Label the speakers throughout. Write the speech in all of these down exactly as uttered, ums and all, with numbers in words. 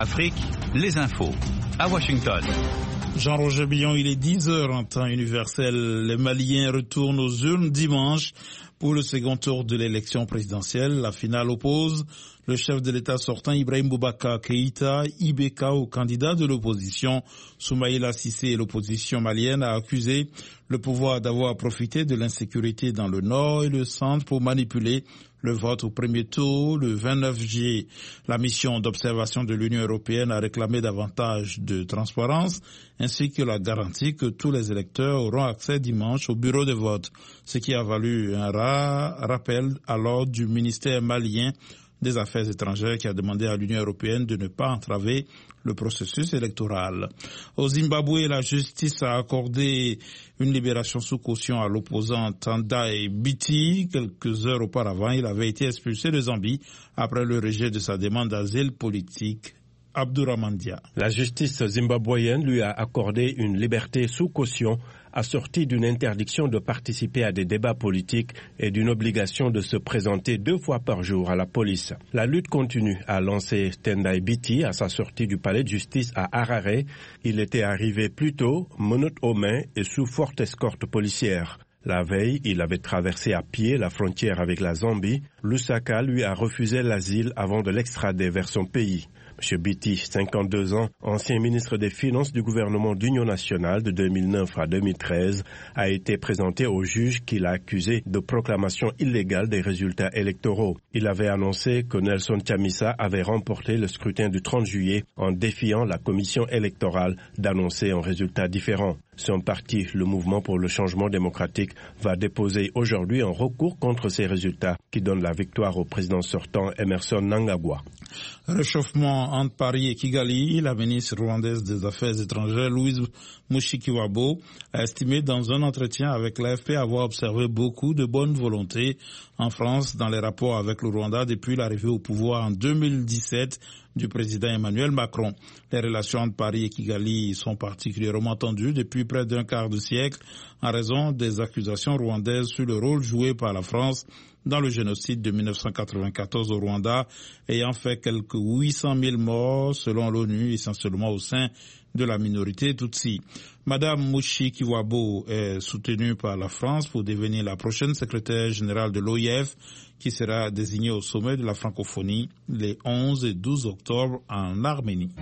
Speaker 1: Afrique, les infos, à Washington.
Speaker 2: Jean-Roger Billon, il est dix heures en temps universel. Les Maliens retournent aux urnes dimanche pour le second tour de l'élection présidentielle. La finale oppose le chef de l'État sortant Ibrahim Boubacar Keïta, I B K, au candidat de l'opposition Soumaïla Cissé. L'opposition malienne a accusé le pouvoir d'avoir profité de l'insécurité dans le nord et le centre pour manipuler le vote au premier tour le vingt-neuf juillet. La mission d'observation de l'Union européenne a réclamé davantage de transparence ainsi que la garantie que tous les électeurs auront accès dimanche au bureau de vote, ce qui a valu un ra- rappel à l'ordre du ministère malien des Affaires étrangères qui a demandé à l'Union européenne de ne pas entraver le processus électoral. Au Zimbabwe, la justice a accordé une libération sous caution à l'opposant Tendai Biti. Quelques heures auparavant, il avait été expulsé de Zambie après le rejet de sa demande d'asile politique. Abdouramandia.
Speaker 3: La justice zimbabwéenne lui a accordé une liberté sous caution assortie d'une interdiction de participer à des débats politiques et d'une obligation de se présenter deux fois par jour à la police. La lutte continue, a lancé Tendai Biti à sa sortie du palais de justice à Harare. Il était arrivé plus tôt, menottes aux mains et sous forte escorte policière. La veille, il avait traversé à pied la frontière avec la Zambie. Lusaka lui a refusé l'asile avant de l'extrader vers son pays. M. Biti, cinquante-deux ans, ancien ministre des Finances du gouvernement d'Union nationale de deux mille neuf à deux mille treize, a été présenté au juge qui l'a accusé de proclamation illégale des résultats électoraux. Il avait annoncé que Nelson Chamisa avait remporté le scrutin du trente juillet en défiant la commission électorale d'annoncer un résultat différent. Son parti, le Mouvement pour le changement démocratique, va déposer aujourd'hui un recours contre ces résultats qui donnent la victoire au président sortant Emmerson Mnangagwa.
Speaker 2: Réchauffement entre Paris et Kigali, la ministre rwandaise des Affaires étrangères, Louise Mushikiwabo, a estimé dans un entretien avec l'A F P avoir observé beaucoup de bonne volonté en France dans les rapports avec le Rwanda depuis l'arrivée au pouvoir en deux mille dix-sept du président Emmanuel Macron. Les relations entre Paris et Kigali sont particulièrement tendues depuis près d'un quart de siècle en raison des accusations rwandaises sur le rôle joué par la France dans le génocide de mille neuf cent quatre-vingt-quatorze au Rwanda, ayant fait quelques huit cent mille morts selon l'ONU, essentiellement au sein de la minorité Tutsi. Madame Mushikiwabo est soutenue par la France pour devenir la prochaine secrétaire générale de l'O I F, qui sera désignée au sommet de la francophonie les onze et douze octobre en Arménie.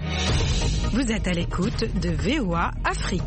Speaker 4: Vous êtes à l'écoute de V O A Afrique.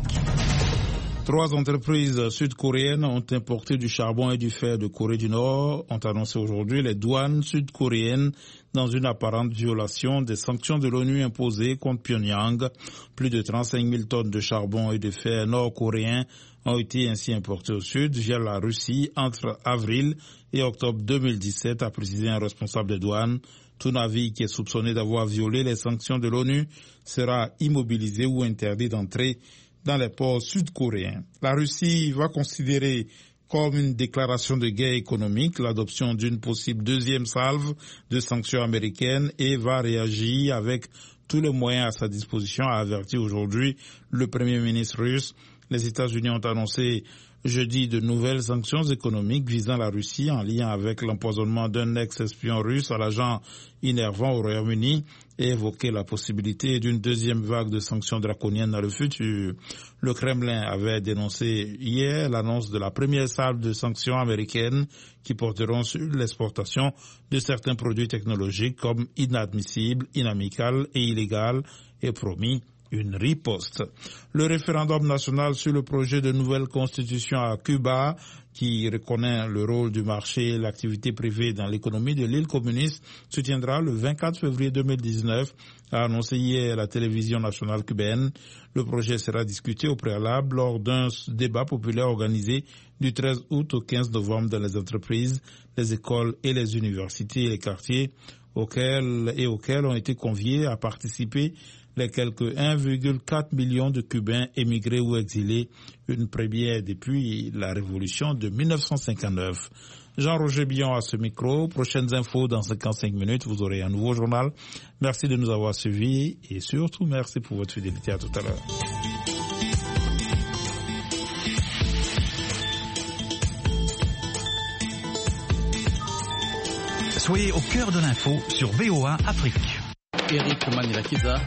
Speaker 2: Trois entreprises sud-coréennes ont importé du charbon et du fer de Corée du Nord, ont annoncé aujourd'hui les douanes sud-coréennes dans une apparente violation des sanctions de l'ONU imposées contre Pyongyang. Plus de trente-cinq mille tonnes de charbon et de fer nord-coréen ont été ainsi importées au sud via la Russie entre avril et octobre deux mille dix-sept, a précisé un responsable de douane. Tout navire qui est soupçonné d'avoir violé les sanctions de l'ONU sera immobilisé ou interdit d'entrer dans les ports sud-coréens. La Russie va considérer comme une déclaration de guerre économique l'adoption d'une possible deuxième salve de sanctions américaines et va réagir avec tous les moyens à sa disposition, a averti aujourd'hui le Premier ministre russe. Les États-Unis ont annoncé jeudi de nouvelles sanctions économiques visant la Russie en lien avec l'empoisonnement d'un ex-espion russe à l'agent innervant au Royaume-Uni et évoqué la possibilité d'une deuxième vague de sanctions draconiennes dans le futur. Le Kremlin avait dénoncé hier l'annonce de la première salve de sanctions américaines qui porteront sur l'exportation de certains produits technologiques comme inadmissibles, inamicales et illégales et promis une riposte. Le référendum national sur le projet de nouvelle constitution à Cuba, qui reconnaît le rôle du marché et l'activité privée dans l'économie de l'île communiste, se tiendra le vingt-quatre février deux mille dix-neuf, a annoncé hier la télévision nationale cubaine. Le projet sera discuté au préalable lors d'un débat populaire organisé du treize août au quinze novembre dans les entreprises, les écoles et les universités et les quartiers auxquels et auxquels ont été conviés à participer les quelques un virgule quatre million de Cubains émigrés ou exilés, une première depuis la révolution de mille neuf cent cinquante-neuf. Jean-Roger Billon à ce micro. Prochaines infos dans cinquante-cinq minutes. Vous aurez un nouveau journal. Merci de nous avoir suivis et surtout merci pour votre fidélité. À tout à l'heure.
Speaker 1: Soyez au cœur de l'info sur V O A Afrique.
Speaker 5: Eric Manilakiza.